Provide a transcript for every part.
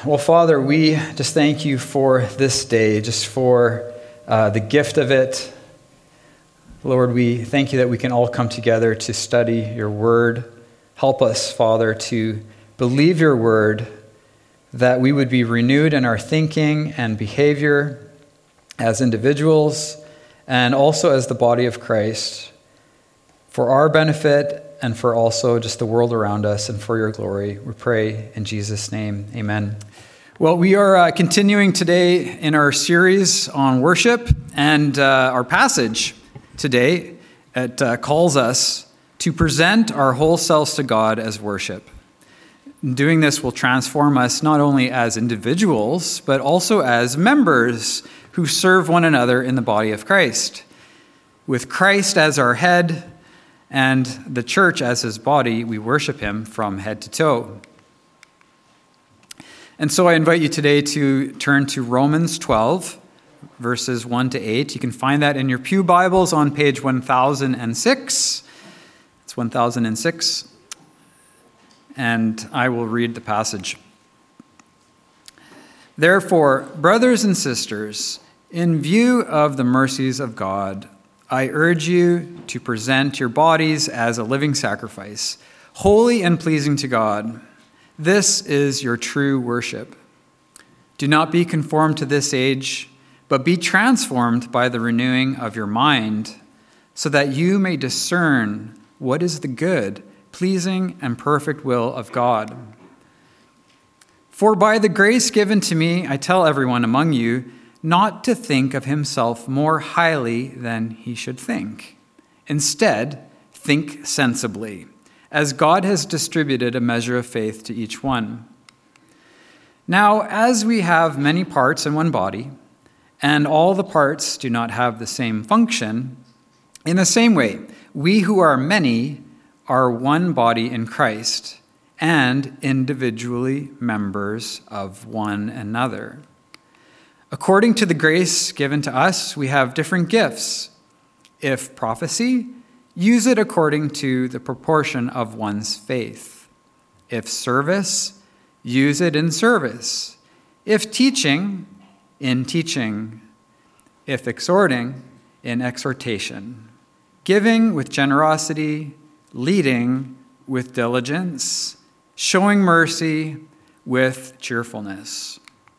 Well, Father, we just thank you for this day, just for the gift of it. Lord, we thank you that we can all come together to study your word. Help us, Father, to believe your word, that we would be renewed in our thinking and behavior as individuals and also as the body of Christ, for our benefit and for also just the world around us and for your glory. We pray in Jesus' name, amen. Well, we are continuing today in our series on worship, and our passage today, it calls us to present our whole selves to God as worship. Doing this will transform us not only as individuals, but also as members who serve one another in the body of Christ. With Christ as our head and the church as his body, we worship him from head to toe. And so I invite you today to turn to Romans 12, verses 1 to 8. You can find that in your pew Bibles on page 1006. It's 1006. And I will read the passage. Therefore, brothers and sisters, in view of the mercies of God, I urge you to present your bodies as a living sacrifice, holy and pleasing to God. This is your true worship. Do not be conformed to this age, but be transformed by the renewing of your mind, so that you may discern what is the good, pleasing, and perfect will of God. For by the grace given to me, I tell everyone among you not to think of himself more highly than he should think. Instead, think sensibly, as God has distributed a measure of faith to each one. Now, as we have many parts in one body, and all the parts do not have the same function, in the same way, we who are many are one body in Christ, and individually members of one another. According to the grace given to us, we have different gifts. If prophecy, use it according to the proportion of one's faith. If service, use it in service. If teaching, in teaching. If exhorting, in exhortation. Giving with generosity, leading with diligence, showing mercy with cheerfulness.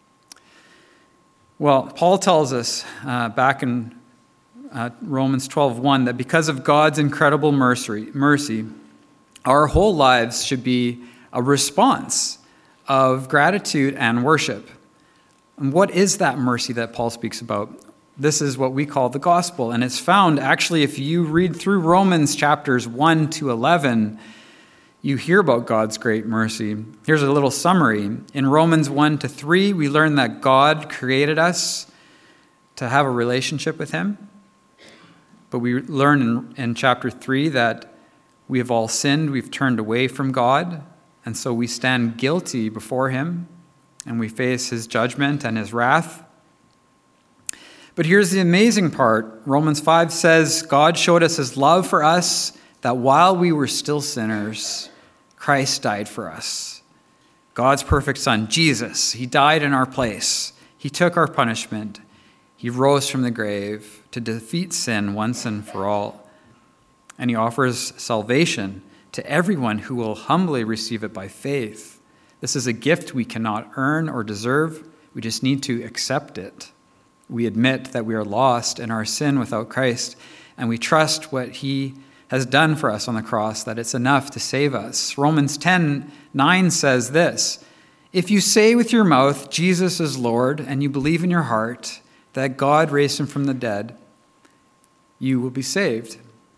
Well, Paul tells us back in Romans 12:1 that because of God's incredible mercy, our whole lives should be a response of gratitude and worship. And what is that mercy that Paul speaks about? This is what we call the gospel, and it's found, actually, if you read through Romans chapters 1 to 11, you hear about God's great mercy. Here's a little summary. In Romans 1 to 3, we learn that God created us to have a relationship with him. But we learn in chapter 3 that we have all sinned, we've turned away from God, and so we stand guilty before him, and we face his judgment and his wrath. But here's the amazing part. Romans 5 says, God showed us his love for us, that while we were still sinners, Christ died for us. God's perfect Son, Jesus, he died in our place. He took our punishment. He rose from the grave to defeat sin once and for all. And he offers salvation to everyone who will humbly receive it by faith. This is a gift we cannot earn or deserve. We just need to accept it. We admit that we are lost in our sin without Christ, and we trust what he has done for us on the cross, that it's enough to save us. Romans 10:9 says this, if you say with your mouth, Jesus is Lord, and you believe in your heart that God raised him from the dead, you will be saved.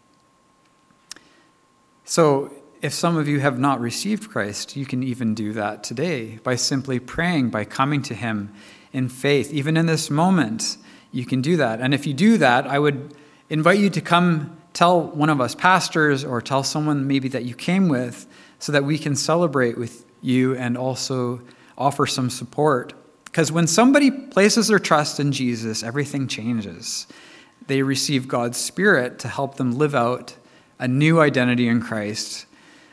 So if some of you have not received Christ, you can even do that today by simply praying, by coming to him in faith. Even in this moment, you can do that. And if you do that, I would invite you to come tell one of us pastors or tell someone maybe that you came with so that we can celebrate with you and also offer some support. Because when somebody places their trust in Jesus, everything changes. They receive God's Spirit to help them live out a new identity in Christ,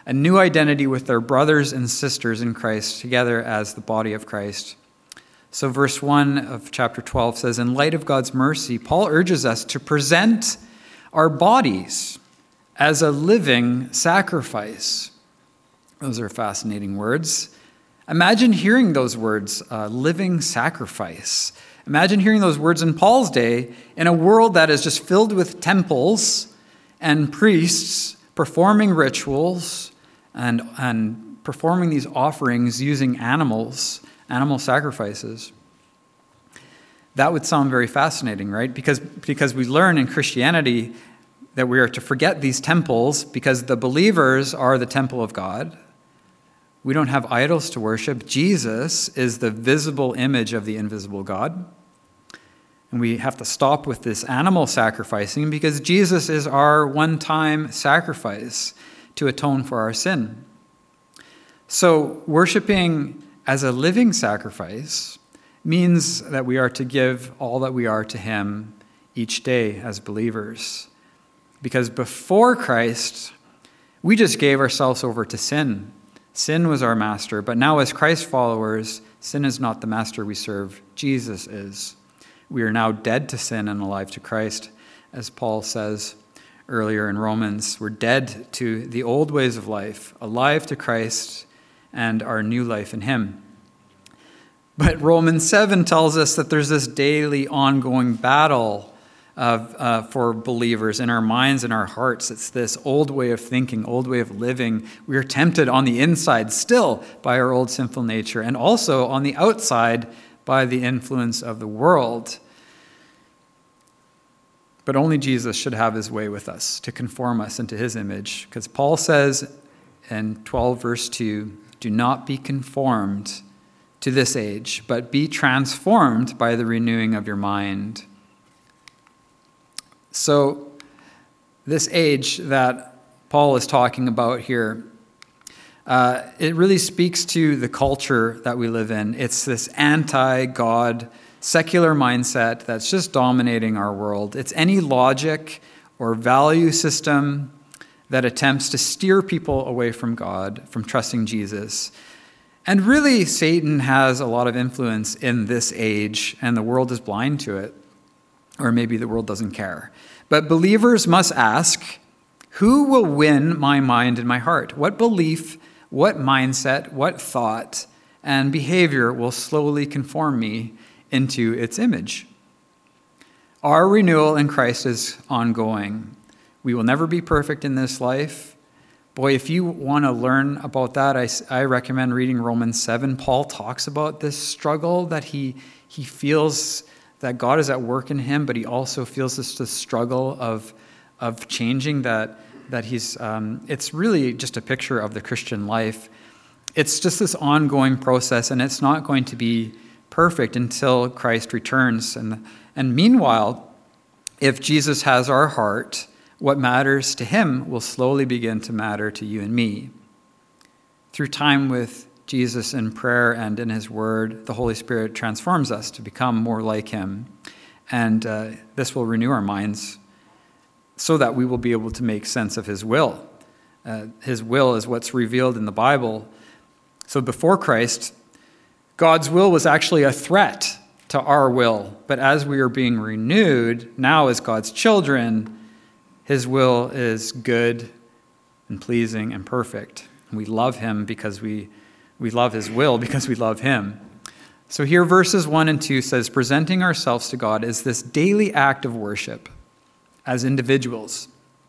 a new identity with their brothers and sisters in Christ, together as the body of Christ. So verse 1 of chapter 12 says, in light of God's mercy, Paul urges us to present our bodies as a living sacrifice. Those are fascinating words. Imagine hearing those words, living sacrifice. Imagine hearing those words in Paul's day in a world that is just filled with temples and priests performing rituals and performing these offerings using animal sacrifices. That would sound very fascinating, right? Because we learn in Christianity that we are to forget these temples because the believers are the temple of God. We don't have idols to worship. Jesus is the visible image of the invisible God. And we have to stop with this animal sacrificing because Jesus is our one-time sacrifice to atone for our sin. So worshiping as a living sacrifice means that we are to give all that we are to him each day as believers. Because before Christ, we just gave ourselves over to sin. Sin was our master, but now as Christ followers, sin is not the master we serve. Jesus is. We are now dead to sin and alive to Christ. As Paul says earlier in Romans, we're dead to the old ways of life, alive to Christ and our new life in him. But Romans 7 tells us that there's this daily ongoing battle for believers in our minds and our hearts. It's this old way of thinking, old way of living. We are tempted on the inside still by our old sinful nature, and also on the outside by the influence of the world. But only Jesus should have his way with us, to conform us into his image. Because Paul says in 12 verse 2, do not be conformed to this age, but be transformed by the renewing of your mind. So this age that Paul is talking about here, it really speaks to the culture that we live in. It's this anti-God, secular mindset that's just dominating our world. It's any logic or value system that attempts to steer people away from God, from trusting Jesus. And really, Satan has a lot of influence in this age, and the world is blind to it. Or maybe the world doesn't care. But believers must ask, who will win my mind and my heart? What belief, what mindset, what thought, and behavior will slowly conform me into its image? Our renewal in Christ is ongoing. We will never be perfect in this life. Boy, if you want to learn about that, I recommend reading Romans 7. Paul talks about this struggle that he feels that God is at work in him, but he also feels this struggle of changing that he's, it's really just a picture of the Christian life. It's just this ongoing process, and it's not going to be perfect until Christ returns. And meanwhile, if Jesus has our heart, what matters to him will slowly begin to matter to you and me. Through time with Jesus in prayer and in his word, the Holy Spirit transforms us to become more like him. And this will renew our minds so that we will be able to make sense of his will. His will is what's revealed in the Bible. So before Christ, God's will was actually a threat to our will. But as we are being renewed, now as God's children, his will is good and pleasing and perfect. And we love him because we love his will because we love him. So here verses 1 and 2 says, presenting ourselves to God is this daily act of worship as individuals.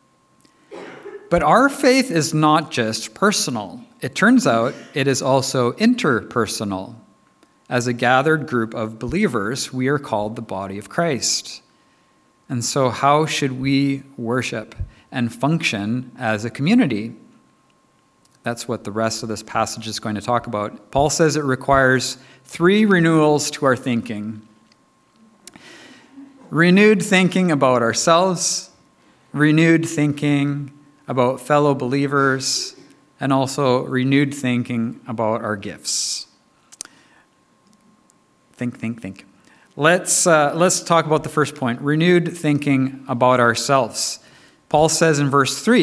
But our faith is not just personal. It turns out it is also interpersonal. As a gathered group of believers, we are called the body of Christ. And so how should we worship and function as a community? That's what the rest of this passage is going to talk about. Paul says it requires 3 renewals to our thinking. Renewed thinking about ourselves, renewed thinking about fellow believers, and also renewed thinking about our gifts. Think. Let's talk about the first point, renewed thinking about ourselves. Paul says in verse 3,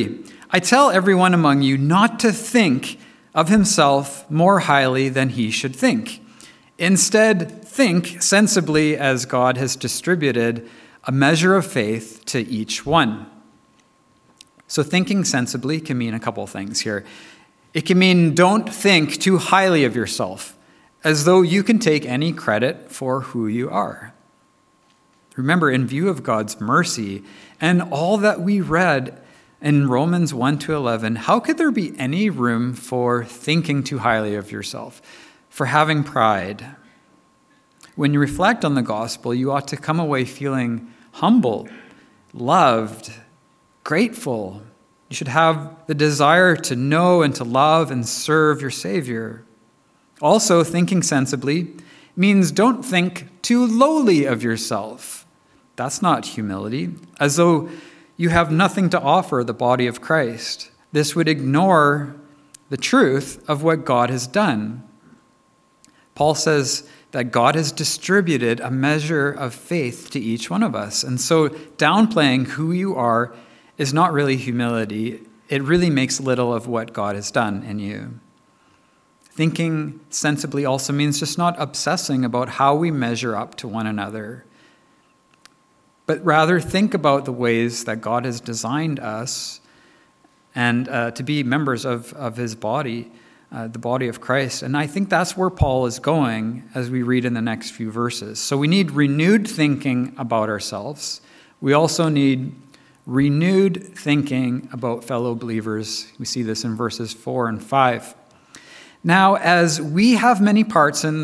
I tell everyone among you not to think of himself more highly than he should think. Instead, think sensibly as God has distributed a measure of faith to each one. So thinking sensibly can mean a couple things here. It can mean don't think too highly of yourself, as though you can take any credit for who you are. Remember, in view of God's mercy and all that we read in Romans 1-11, how could there be any room for thinking too highly of yourself, for having pride? When you reflect on the gospel, you ought to come away feeling humble, loved, grateful. You should have the desire to know and to love and serve your Savior. Also, thinking sensibly means don't think too lowly of yourself. That's not humility, as though you have nothing to offer the body of Christ. This would ignore the truth of what God has done. Paul says that God has distributed a measure of faith to each one of us. And so downplaying who you are is not really humility. It really makes little of what God has done in you. Thinking sensibly also means just not obsessing about how we measure up to one another, but rather think about the ways that God has designed us and to be members of his body, the body of Christ. And I think that's where Paul is going as we read in the next few verses. So we need renewed thinking about ourselves. We also need renewed thinking about fellow believers. We see this in verses 4 and 5. Now, as we have many parts in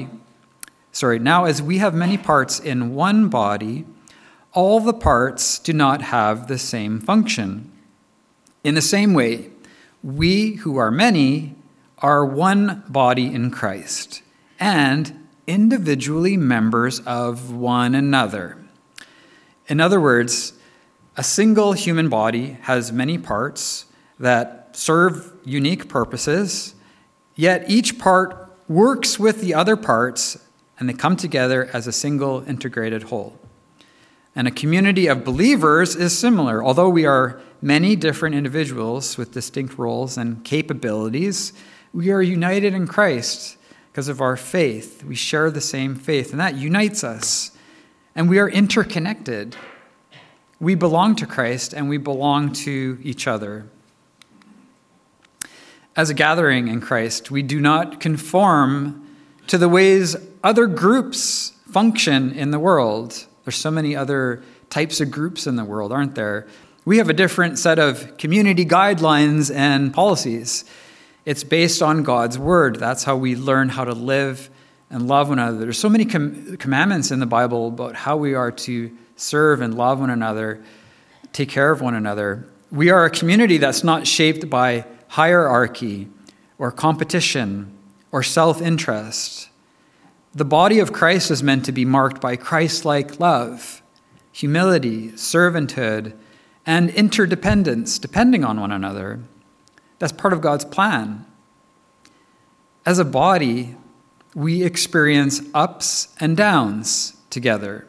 one body, all the parts do not have the same function. In the same way, we who are many are one body in Christ, and individually members of one another. In other words, a single human body has many parts that serve unique purposes, yet each part works with the other parts, and they come together as a single integrated whole. And a community of believers is similar. Although we are many different individuals with distinct roles and capabilities, we are united in Christ because of our faith. We share the same faith, and that unites us. And we are interconnected. We belong to Christ, and we belong to each other. As a gathering in Christ, we do not conform to the ways other groups function in the world. There's so many other types of groups in the world, aren't there? We have a different set of community guidelines and policies. It's based on God's word. That's how we learn how to live and love one another. There's so many commandments in the Bible about how we are to serve and love one another, take care of one another. We are a community that's not shaped by hierarchy or competition or self-interest. The body of Christ is meant to be marked by Christ-like love, humility, servanthood, and interdependence, depending on one another. That's part of God's plan. As a body, we experience ups and downs together.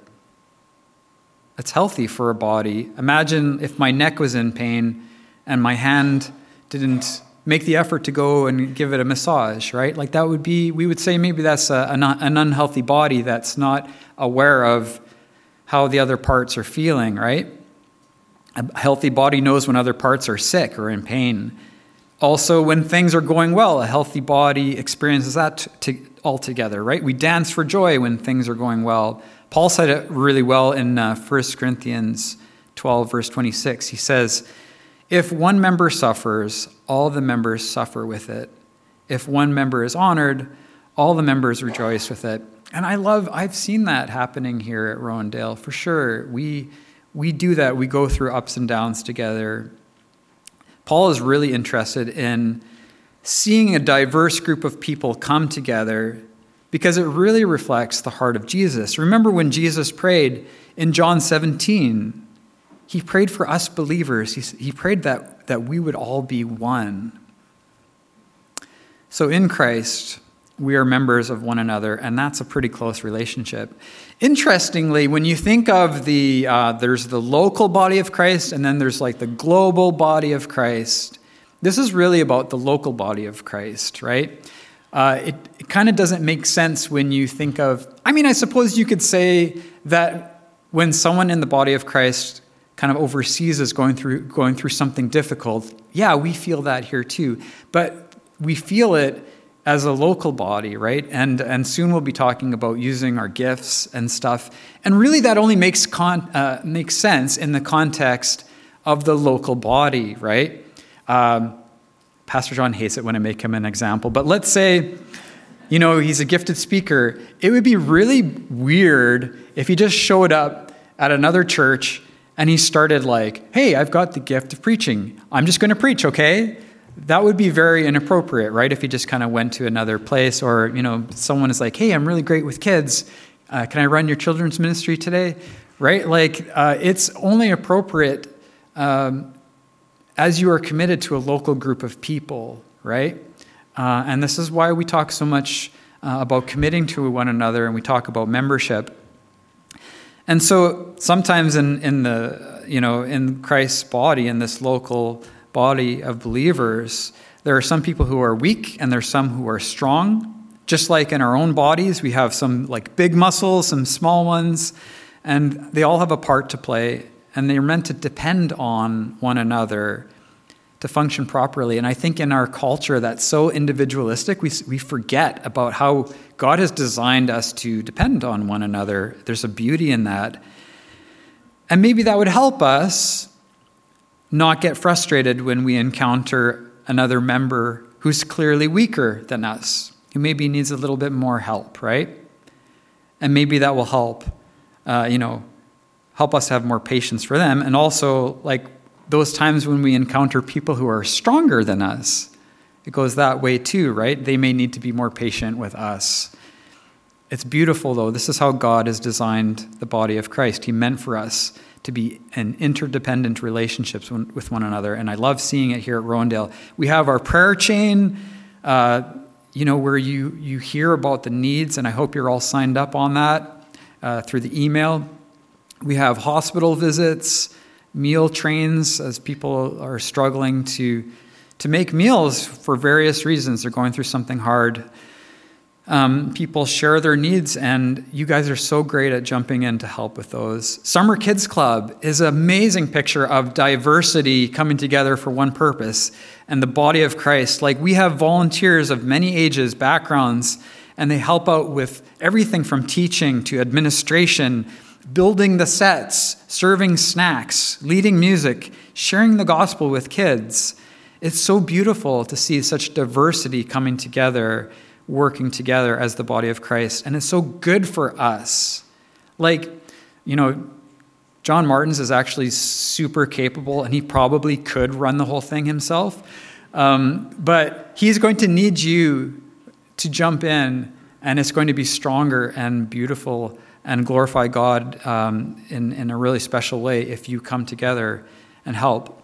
It's healthy for a body. Imagine if my neck was in pain and my hand didn't make the effort to go and give it a massage, right? Like that would be, we would say maybe that's an unhealthy body that's not aware of how the other parts are feeling, right? A healthy body knows when other parts are sick or in pain. Also, when things are going well, a healthy body experiences that all together, right? We dance for joy when things are going well. Paul said it really well in 1 Corinthians 12, verse 26. He says, if one member suffers, all the members suffer with it. If one member is honored, all the members rejoice with it. And I've seen that happening here at Rowandale, for sure. We do that. We go through ups and downs together. Paul is really interested in seeing a diverse group of people come together because it really reflects the heart of Jesus. Remember when Jesus prayed in John 17, he prayed for us believers. He prayed that we would all be one. So in Christ, we are members of one another, and that's a pretty close relationship. Interestingly, when you think of there's the local body of Christ, and then there's like the global body of Christ. This is really about the local body of Christ, right? It kind of doesn't make sense when you think of, I suppose you could say that when someone in the body of Christ kind of overseas is going through something difficult, yeah, we feel that here too. But we feel it as a local body, right? And soon we'll be talking about using our gifts and stuff. And really that only makes sense in the context of the local body, right? Pastor John hates it when I make him an example, but let's say, he's a gifted speaker. It would be really weird if he just showed up at another church and he started like, hey, I've got the gift of preaching. I'm just going to preach, okay? That would be very inappropriate, right? If he just kind of went to another place, or, someone is like, hey, I'm really great with kids. Can I run your children's ministry today? Right? Like, it's only appropriate as you are committed to a local group of people, right? And this is why we talk so much about committing to one another, and we talk about membership. And so sometimes in Christ's body, in this local body of believers, there are some people who are weak and there's some who are strong. Just like in our own bodies, we have some like big muscles, some small ones, and they all have a part to play, and they're meant to depend on one another to function properly. And I think in our culture that's so individualistic, we forget about how God has designed us to depend on one another. There's a beauty in that. And maybe that would help us not get frustrated when we encounter another member who's clearly weaker than us, who maybe needs a little bit more help, right? And maybe that will help us have more patience for them. And also, like, those times when we encounter people who are stronger than us, it goes that way too, right? They may need to be more patient with us. It's beautiful, though. This is how God has designed the body of Christ. He meant for us to be in interdependent relationships with one another, and I love seeing it here at Rowendale. We have our prayer chain, where you hear about the needs, and I hope you're all signed up on that through the email. We have hospital visits, meal trains, as people are struggling to make meals for various reasons. They're going through something hard. People share their needs, and you guys are so great at jumping in to help with those. Summer Kids Club is an amazing picture of diversity coming together for one purpose, and the body of Christ. Like, we have volunteers of many ages, backgrounds, and they help out with everything from teaching to administration, building the sets, serving snacks, leading music, sharing the gospel with kids. It's so beautiful to see such diversity coming together, working together as the body of Christ. And it's so good for us. Like, John Martins is actually super capable, and he probably could run the whole thing himself. But he's going to need you to jump in, and it's going to be stronger and beautiful and glorify God in a really special way if you come together and help.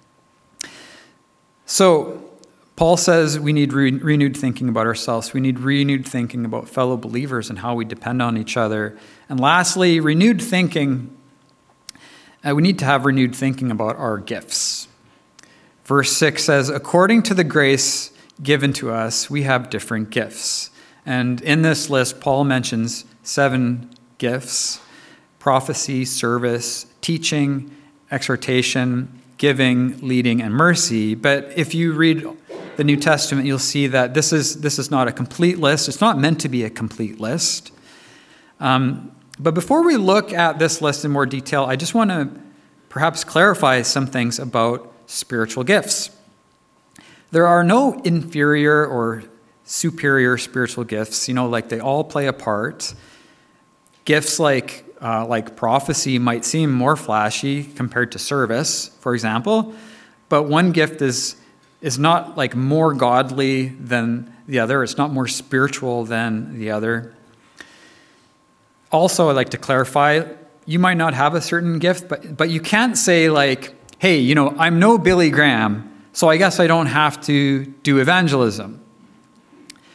So Paul says we need renewed thinking about ourselves. We need renewed thinking about fellow believers and how we depend on each other. And lastly, renewed thinking. We need to have renewed thinking about our gifts. Verse 6 says, according to the grace given to us, we have different gifts. And in this list, Paul mentions 7 gifts: prophecy, service, teaching, exhortation, giving, leading, and mercy. But if you read the New Testament, you'll see that this is not a complete list. It's not meant to be a complete list. But before we look at this list in more detail, I just want to perhaps clarify some things about spiritual gifts. There are no inferior or superior spiritual gifts. Like, they all play a part. Gifts like prophecy might seem more flashy compared to service, for example, but one gift is not like more godly than the other. It's not more spiritual than the other. Also, I'd like to clarify, you might not have a certain gift, but you can't say like, hey, I'm no Billy Graham, so I guess I don't have to do evangelism.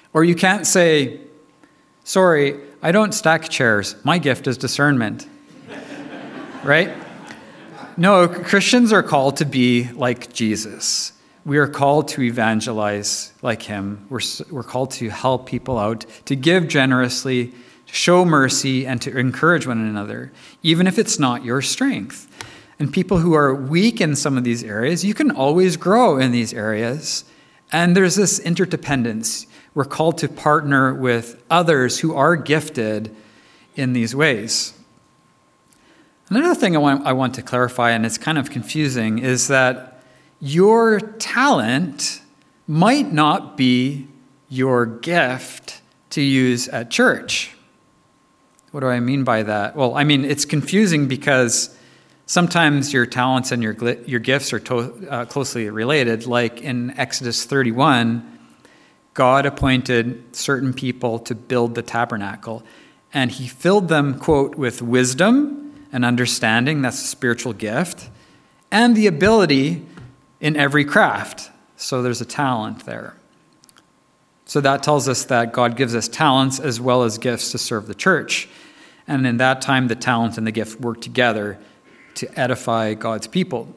Or you can't say, sorry, I don't stack chairs. My gift is discernment. Right? No, Christians are called to be like Jesus. We are called to evangelize like him. We're called to help people out, to give generously, to show mercy, and to encourage one another, even if it's not your strength. And people who are weak in some of these areas, you can always grow in these areas. And there's this interdependence. We're called to partner with others who are gifted in these ways. Another thing I want to clarify, and it's kind of confusing, is that your talent might not be your gift to use at church. What do I mean by that? Well, I mean, it's confusing because sometimes your talents and your gifts are closely related. Like in Exodus 31, God appointed certain people to build the tabernacle, and he filled them, quote, with wisdom and understanding, that's a spiritual gift, and the ability in every craft. So there's a talent there. So that tells us that God gives us talents as well as gifts to serve the church. And in that time, the talent and the gift work together to edify God's people.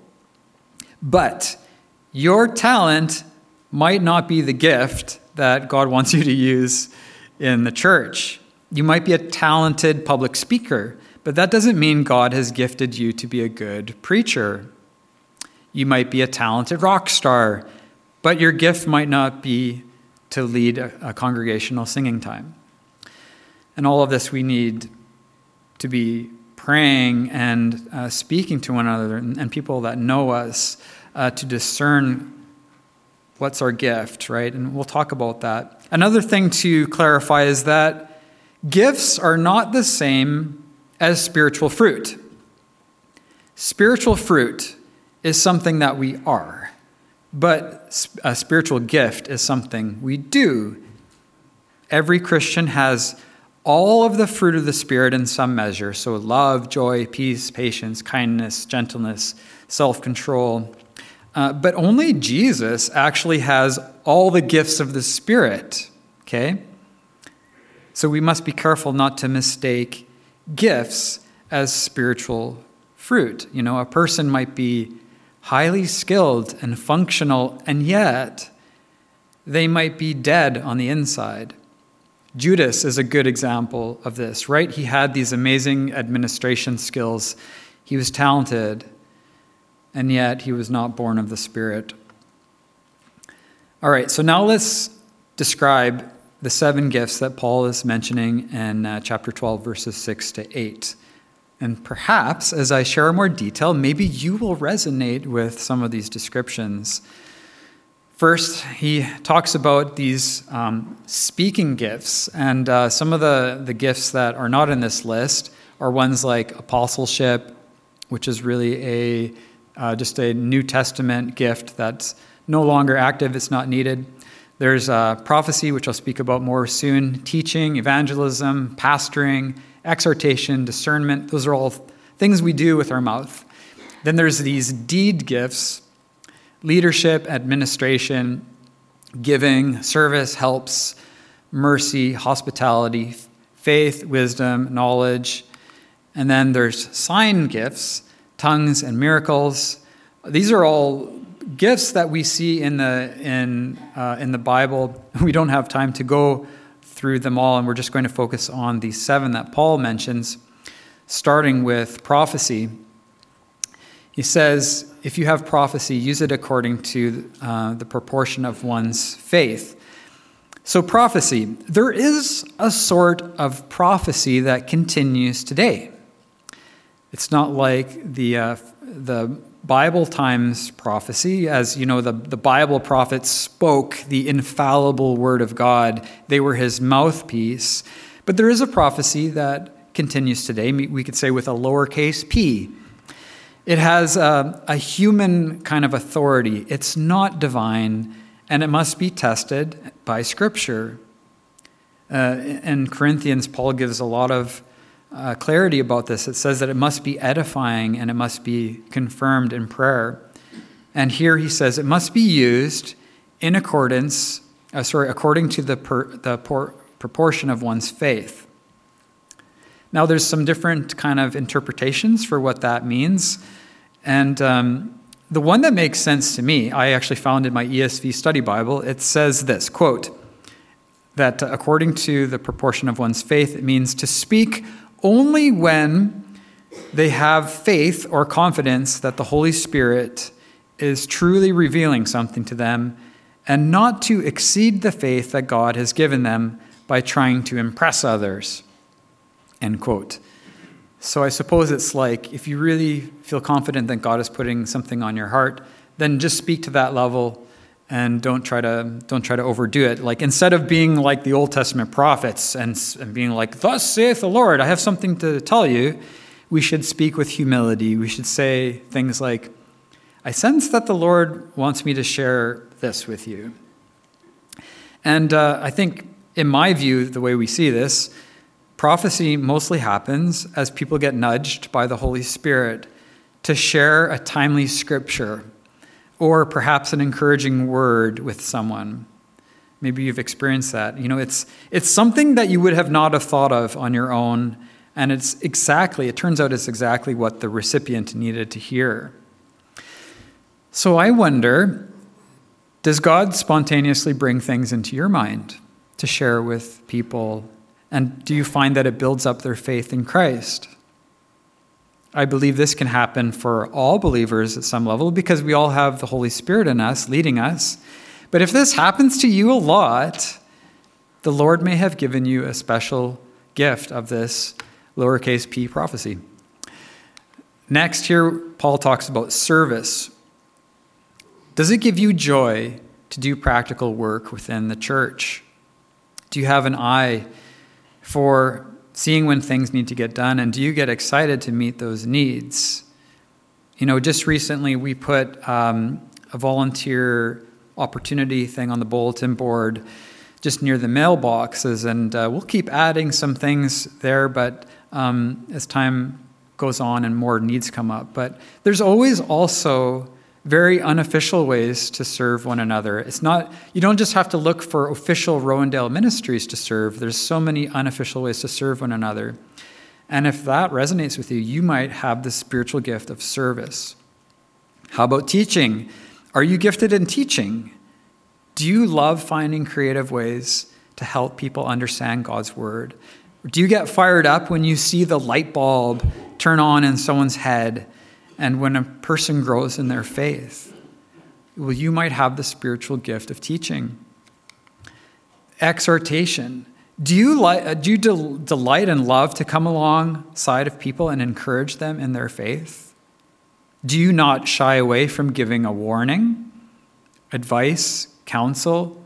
But your talent might not be the gift that God wants you to use in the church. You might be a talented public speaker, but that doesn't mean God has gifted you to be a good preacher. You might be a talented rock star, but your gift might not be to lead a congregational singing time. And all of this we need to be praying and speaking to one another and people that know us to discern what's our gift, right? And we'll talk about that. Another thing to clarify is that gifts are not the same as spiritual fruit. Spiritual fruit is something that we are, but a spiritual gift is something we do. Every Christian has all of the fruit of the Spirit in some measure, so love, joy, peace, patience, kindness, gentleness, self-control. But only Jesus actually has all the gifts of the Spirit, okay? So we must be careful not to mistake gifts as spiritual fruit. You know, a person might be highly skilled and functional, and yet they might be dead on the inside. Judas is a good example of this, right? He had these amazing administration skills. He was talented, and yet he was not born of the Spirit. All right, so now let's describe the 7 gifts that Paul is mentioning in chapter 12, verses 6 to 8. And perhaps, as I share more detail, maybe you will resonate with some of these descriptions. First, he talks about these speaking gifts. And some of the gifts that are not in this list are ones like apostleship, which is really just a New Testament gift that's no longer active. It's not needed. There's prophecy, which I'll speak about more soon, teaching, evangelism, pastoring, exhortation, discernment. Those are all things we do with our mouth. Then there's these deed gifts: leadership, administration, giving, service, helps, mercy, hospitality, faith, wisdom, knowledge. And then there's sign gifts, tongues and miracles. These are all gifts that we see in the Bible. We don't have time to go through them all, and we're just going to focus on these 7 that Paul mentions, starting with prophecy. He says, if you have prophecy, use it according to the proportion of one's faith. So prophecy, there is a sort of prophecy that continues today. It's not like the Bible times prophecy. As you know, the Bible prophets spoke the infallible word of God. They were his mouthpiece. But there is a prophecy that continues today, we could say with a lowercase p. It has a human kind of authority. It's not divine, and it must be tested by Scripture. In Corinthians, Paul gives a lot of clarity about this. It says that it must be edifying and it must be confirmed in prayer. And here he says it must be used in accordance according to the proportion of one's faith. Now, there's some different kind of interpretations for what that means. And the one that makes sense to me, I actually found in my ESV study Bible, it says this, quote, that according to the proportion of one's faith, it means to speak only when they have faith or confidence that the Holy Spirit is truly revealing something to them, and not to exceed the faith that God has given them by trying to impress others. End quote. So I suppose it's like, if you really feel confident that God is putting something on your heart, then just speak to that level and don't try to overdo it. Like, instead of being like the Old Testament prophets and being like, "Thus saith the Lord, I have something to tell you," we should speak with humility. We should say things like, "I sense that the Lord wants me to share this with you." And I think, in my view, the way we see this, prophecy mostly happens as people get nudged by the Holy Spirit to share a timely scripture or perhaps an encouraging word with someone. Maybe you've experienced that. You know, it's something that you would have not have thought of on your own, and it turns out it's exactly what the recipient needed to hear. So I wonder, does God spontaneously bring things into your mind to share with people? And do you find that it builds up their faith in Christ? I believe this can happen for all believers at some level because we all have the Holy Spirit in us, leading us. But if this happens to you a lot, the Lord may have given you a special gift of this lowercase p prophecy. Next, here Paul talks about service. Does it give you joy to do practical work within the church? Do you have an eye for seeing when things need to get done, and do you get excited to meet those needs? You know, just recently we put a volunteer opportunity thing on the bulletin board just near the mailboxes, and we'll keep adding some things there, but as time goes on and more needs come up. But there's always also very unofficial ways to serve one another. It's not, you don't just have to look for official Rowendale ministries to serve. There's so many unofficial ways to serve one another. And if that resonates with you, you might have the spiritual gift of service. How about teaching? Are you gifted in teaching? Do you love finding creative ways to help people understand God's word? Do you get fired up when you see the light bulb turn on in someone's head and when a person grows in their faith? Well, you might have the spiritual gift of teaching. Exhortation. Do you delight and love to come alongside of people and encourage them in their faith? Do you not shy away from giving a warning, advice, counsel?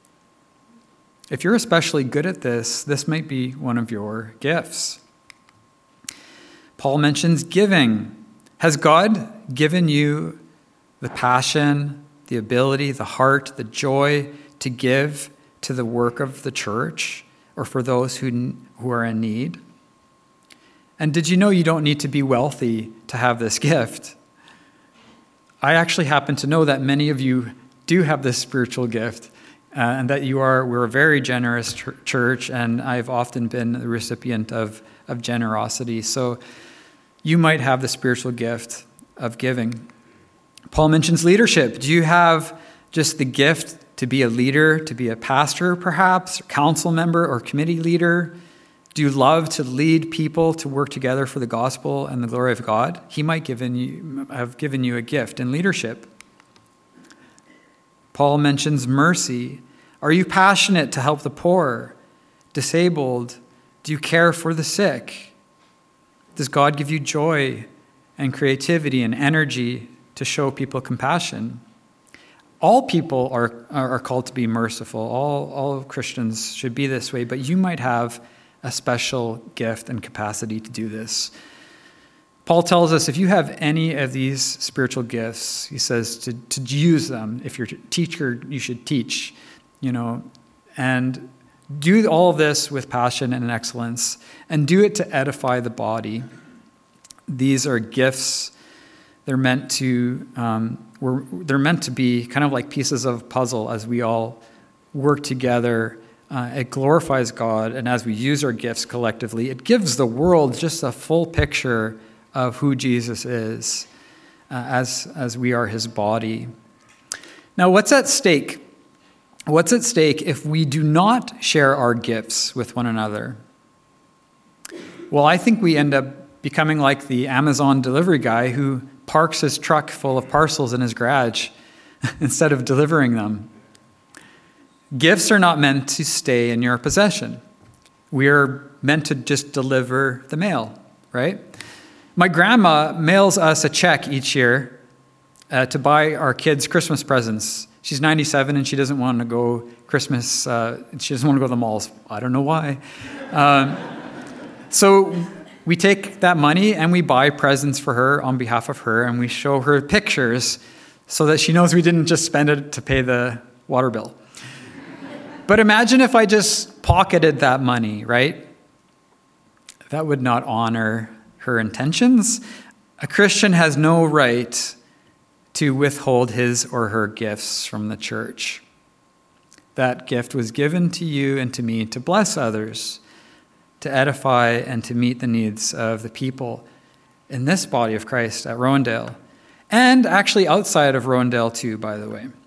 If you're especially good at this might be one of your gifts. Paul mentions giving. Has God given you the passion, the ability, the heart, the joy to give to the work of the church or for those who are in need? And did you know you don't need to be wealthy to have this gift? I actually happen to know that many of you do have this spiritual gift, and that we're a very generous church, and I've often been the recipient of generosity. So you might have the spiritual gift of giving. Paul mentions leadership. Do you have just the gift to be a leader, to be a pastor perhaps, council member or committee leader? Do you love to lead people to work together for the gospel and the glory of God? He might have given you a gift in leadership. Paul mentions mercy. Are you passionate to help the poor, disabled? Do you care for the sick? Does God give you joy and creativity and energy to show people compassion? All people are called to be merciful. All Christians should be this way, but you might have a special gift and capacity to do this. Paul tells us if you have any of these spiritual gifts, he says to use them. If you're a teacher, you should teach, and do all this with passion and excellence, and do it to edify the body. These are gifts. They're meant to be kind of like pieces of a puzzle as we all work together, it glorifies God. And as we use our gifts collectively, it gives the world just a full picture of who Jesus is as we are his body. Now, what's at stake? What's at stake if we do not share our gifts with one another? Well, I think we end up becoming like the Amazon delivery guy who parks his truck full of parcels in his garage instead of delivering them. Gifts are not meant to stay in your possession. We are meant to just deliver the mail, right? My grandma mails us a check each year to buy our kids Christmas presents. She's 97 and she doesn't want to go Christmas. She doesn't want to go to the malls. I don't know why. So we take that money and we buy presents for her on behalf of her, and we show her pictures so that she knows we didn't just spend it to pay the water bill. But imagine if I just pocketed that money, right? That would not honor her intentions. A Christian has no right to withhold his or her gifts from the church. That gift was given to you and to me to bless others, to edify and to meet the needs of the people in this body of Christ at Rowendale, and actually outside of Rowendale too, by the way.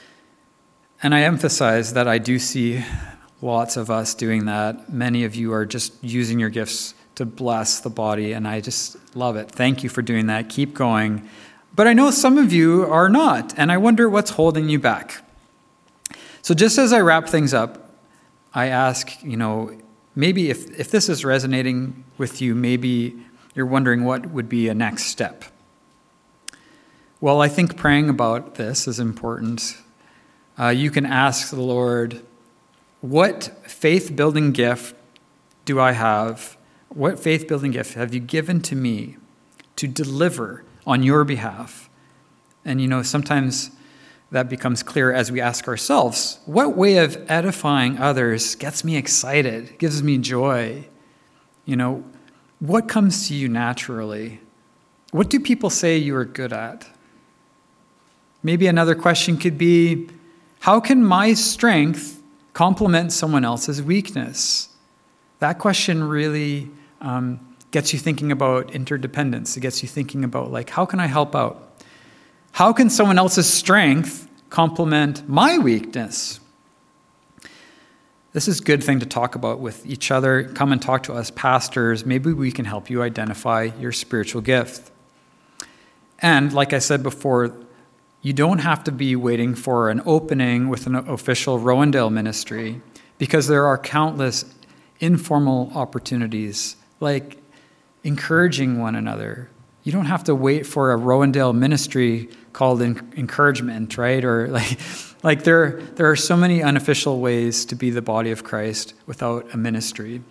And I emphasize that I do see lots of us doing that. Many of you are just using your gifts to bless the body, and I just love it. Thank you for doing that. Keep going. But I know some of you are not, and I wonder what's holding you back. So just as I wrap things up, I ask, maybe if this is resonating with you, maybe you're wondering what would be a next step. Well, I think praying about this is important. You can ask the Lord, what faith-building gift do I have? What faith-building gift have you given to me to deliver on your behalf? And sometimes that becomes clear as we ask ourselves, what way of edifying others gets me excited, gives me joy? What comes to you naturally? What do people say you are good at? Maybe another question could be, how can my strength complement someone else's weakness? That question really gets you thinking about interdependence. It gets you thinking about, how can I help out? How can someone else's strength complement my weakness? This is a good thing to talk about with each other. Come and talk to us pastors. Maybe we can help you identify your spiritual gift. And like I said before, you don't have to be waiting for an opening with an official Rowendale ministry, because there are countless informal opportunities, like encouraging one another. You don't have to wait for a Rowendale ministry called encouragement, right? Or like there are so many unofficial ways to be the body of Christ without a ministry.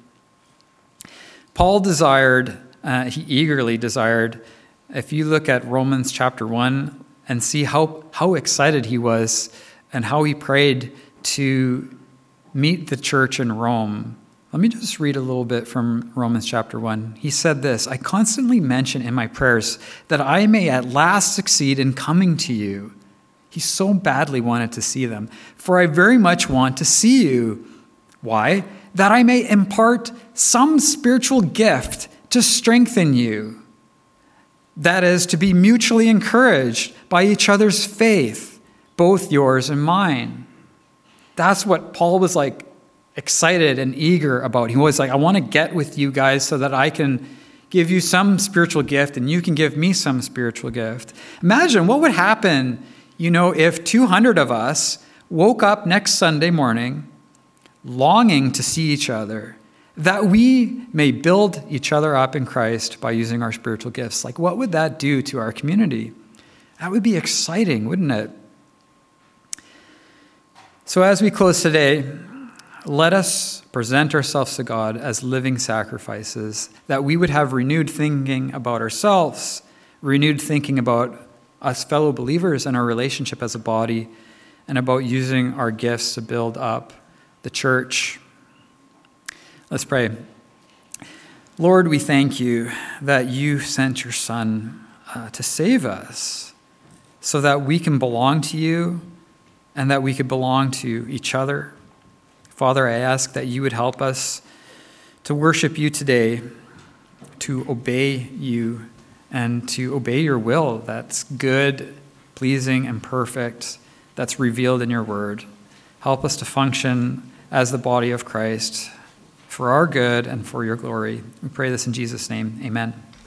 Paul he eagerly desired, if you look at Romans chapter 1 and see how excited he was and how he prayed to meet the church in Rome. Let me just read a little bit from Romans chapter 1. He said this, I constantly mention in my prayers that I may at last succeed in coming to you. He so badly wanted to see them. For I very much want to see you. Why? That I may impart some spiritual gift to strengthen you. That is, to be mutually encouraged by each other's faith, both yours and mine. That's what Paul was excited and eager about. He was I want to get with you guys so that I can give you some spiritual gift and you can give me some spiritual gift. Imagine what would happen, if 200 of us woke up next Sunday morning longing to see each other, that we may build each other up in Christ by using our spiritual gifts. What would that do to our community? That would be exciting, wouldn't it? So as we close today, let us present ourselves to God as living sacrifices, that we would have renewed thinking about ourselves, renewed thinking about us fellow believers and our relationship as a body, and about using our gifts to build up the church. Let's pray. Lord, we thank you that you sent your Son to save us so that we can belong to you and that we could belong to each other. Father, I ask that you would help us to worship you today, to obey you, and to obey your will that's good, pleasing, and perfect, that's revealed in your word. Help us to function as the body of Christ for our good and for your glory. We pray this in Jesus' name. Amen.